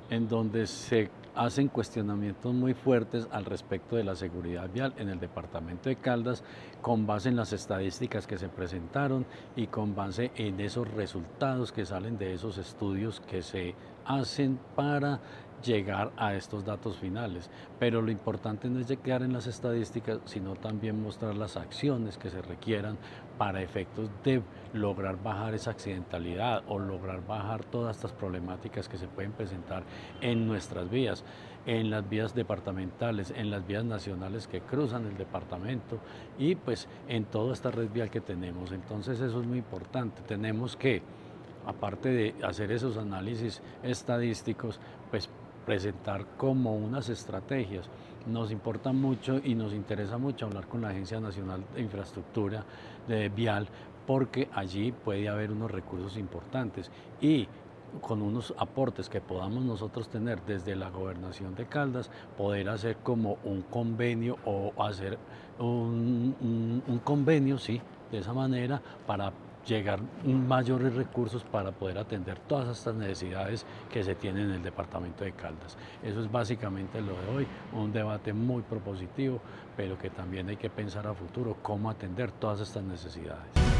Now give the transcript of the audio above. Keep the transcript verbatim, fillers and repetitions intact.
en donde se hacen cuestionamientos muy fuertes al respecto de la seguridad vial en el departamento de Caldas, con base en las estadísticas que se presentaron y con base en esos resultados que salen de esos estudios que se hacen para llegar a estos datos finales. Pero lo importante no es quedar en las estadísticas, sino también mostrar las acciones que se requieran para efectos de lograr bajar esa accidentalidad o lograr bajar todas estas problemáticas que se pueden presentar en nuestras vías, en las vías departamentales, en las vías nacionales que cruzan el departamento y pues en toda esta red vial que tenemos. Entonces eso es muy importante. Tenemos que, aparte de hacer esos análisis estadísticos, pues presentar como unas estrategias. Nos importa mucho y nos interesa mucho hablar con la Agencia Nacional de Infraestructura de Vial, porque allí puede haber unos recursos importantes y con unos aportes que podamos nosotros tener desde la Gobernación de Caldas, poder hacer como un convenio o hacer un, un, un convenio, sí, de esa manera, para llegar mayores recursos para poder atender todas estas necesidades que se tienen en el departamento de Caldas. Eso es básicamente lo de hoy, un debate muy propositivo, pero que también hay que pensar a futuro cómo atender todas estas necesidades.